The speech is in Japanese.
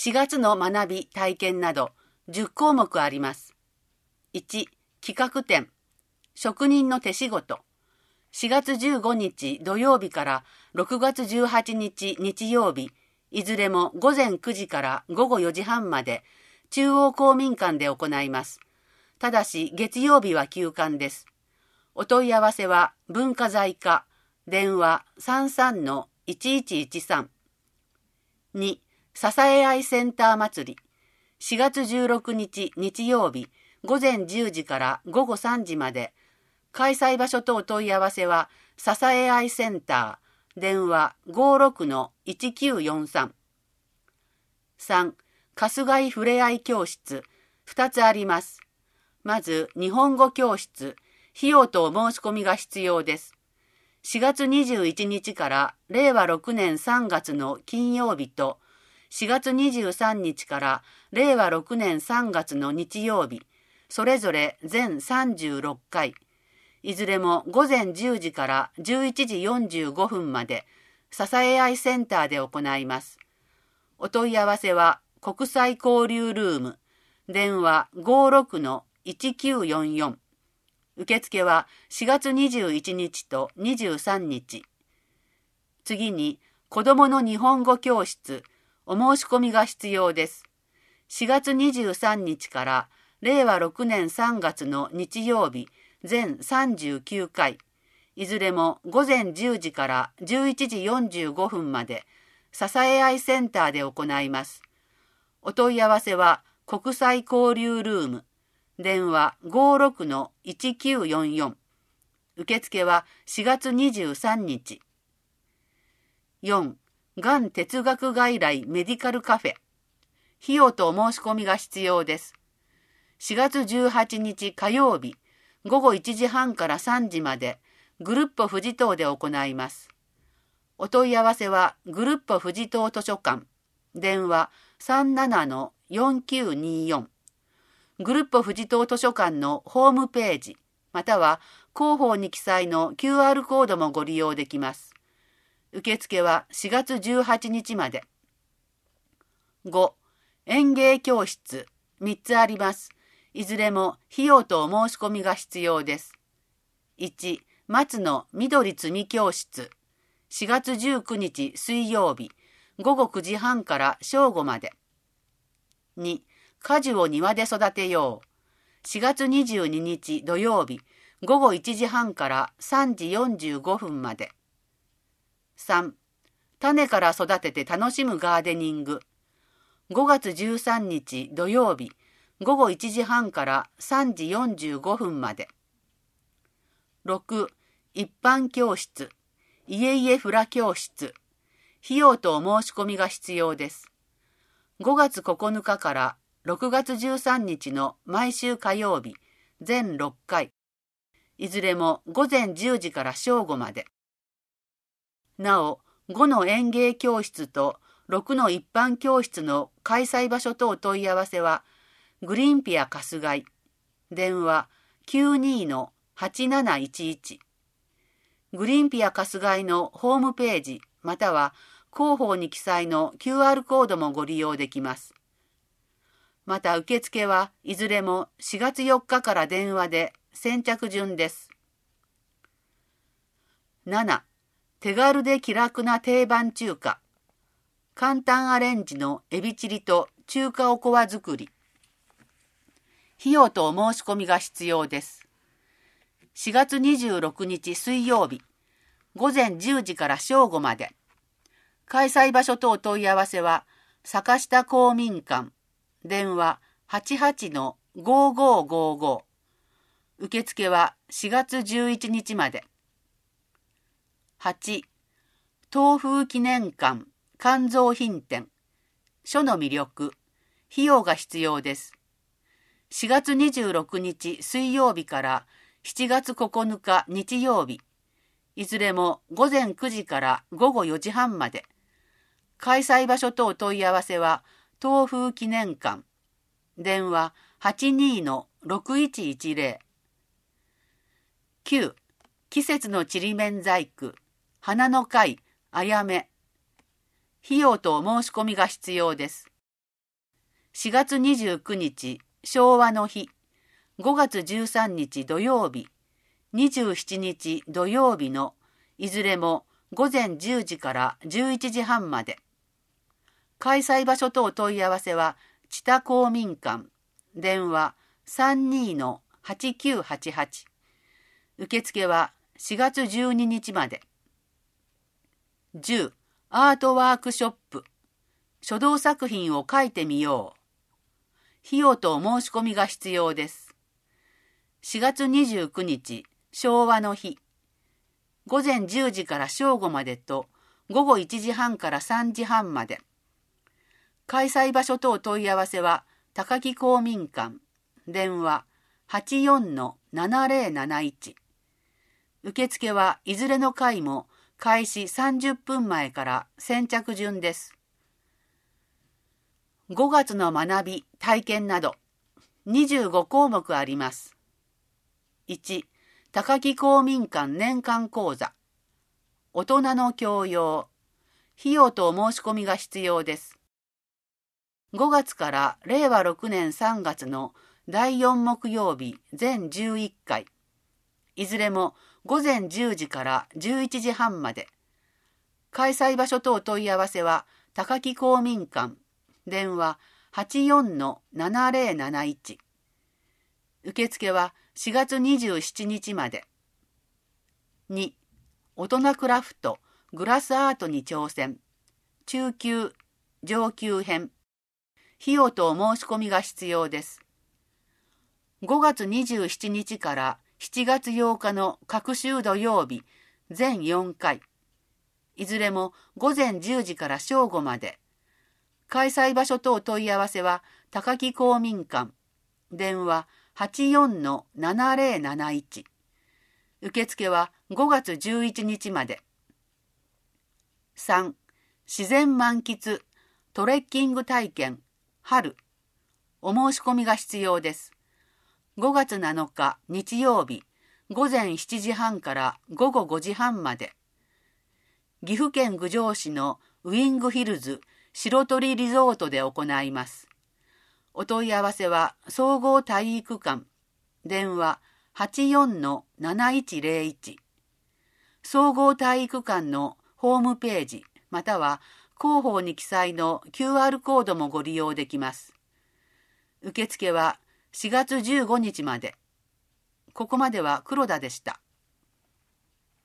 4月の学び体験など10項目あります。1、企画展、職人の手仕事。4月15日土曜日から6月18日日曜日、いずれも午前9時から午後4時半まで中央公民館で行います。ただし月曜日は休館です。お問い合わせは文化財課、電話 33-1113。2、ささえ合いセンター祭り。4月16日日曜日、午前10時から午後3時まで。開催場所とお問い合わせは、ささえ合いセンター、電話 56-1943。3、春日井ふれあい教室、2つあります。まず、日本語教室、費用とお申し込みが必要です。4月21日から令和6年3月の金曜日と、4月23日から令和6年3月の日曜日、それぞれ全36回、いずれも午前10時から11時45分まで、ささえ合いセンターで行います。お問い合わせは国際交流ルーム、電話 56-1944。受付は4月21日と23日。次に、子どもの日本語教室、お申し込みが必要です。4月23日から令和6年3月の日曜日、全39回、いずれも午前10時から11時45分まで、ささえ合いセンターで行います。お問い合わせは国際交流ルーム、電話 56-1944。受付は4月23日。4、がん哲学外来メディカルカフェ。費用とお申し込みが必要です。4月18日火曜日、午後1時半から3時まで、グルッポ富士島で行います。お問い合わせは、グルッポ富士島図書館、電話 37-4924。グルッポ富士島図書館のホームページ、または広報に記載の QR コードもご利用できます。受付は4月18日まで。5、園芸教室、3つあります。いずれも費用とお申し込みが必要です。1、松の緑摘み教室。4月19日水曜日、午後9時半から正午まで。2、果樹を庭で育てよう。4月22日土曜日、午後1時半から3時45分まで。3、種から育てて楽しむガーデニング。5月13日土曜日、午後1時半から3時45分まで。6、一般教室、家々フラ教室。費用とお申し込みが必要です。5月9日から6月13日の毎週火曜日、全6回。いずれも午前10時から正午まで。なお、5の園芸教室と6の一般教室の開催場所とお問い合わせは、グリーンピア春日井、電話 92-8711。グリーンピア春日井のホームページ、または広報に記載の QR コードもご利用できます。また受付はいずれも4月4日から電話で先着順です。7、手軽で気楽な定番中華。簡単アレンジのエビチリと中華おこわ作り。費用とお申し込みが必要です。4月26日水曜日、午前10時から正午まで。開催場所とお問い合わせは、坂下公民館、電話 88-5555。受付は4月11日まで。8、東風記念館肝臓品展。書の魅力。費用が必要です。4月26日水曜日から7月9日日曜日、いずれも午前9時から午後4時半まで。開催場所とお問い合わせは東風記念館、電話 82-6110。9、季節のちりめん細工、花の会、あやめ。費用とお申し込みが必要です。 4月29日昭和の日、5月13日土曜日、27日土曜日のいずれも午前10時から11時半まで。開催場所等問い合わせは知多公民館、電話 32-8988。受付は4月12日まで。10. アートワークショップ。書道作品を書いてみよう。費用と申し込みが必要です。4月29日昭和の日、午前10時から正午までと午後1時半から3時半まで。開催場所等問い合わせは高木公民館、電話 84-7071。受付はいずれの回も開始30分前から先着順です。5月の学び、体験など25項目あります。1. 高木公民館年間講座。大人の教養。費用と申し込みが必要です。5月から令和6年3月の第4木曜日全11回。いずれも午前10時から11時半まで。開催場所等問い合わせは高木公民館、電話 84-7071。受付は4月27日まで。2. 大人クラフト、グラスアートに挑戦。中級、上級編。費用と申し込みが必要です。5月27日から7月8日の各週土曜日、全4回。いずれも午前10時から正午まで。開催場所等問い合わせは高木公民館、電話 84-7071。受付は5月11日まで。3. 自然満喫、トレッキング体験、春。お申し込みが必要です。5月7日日曜日、午前7時半から午後5時半まで。岐阜県郡上市のウィングヒルズ白鳥リゾートで行います。お問い合わせは総合体育館、電話 84-7101。総合体育館のホームページまたは広報に記載の QR コードもご利用できます。受付は4月15日まで。ここまでは黒田でした。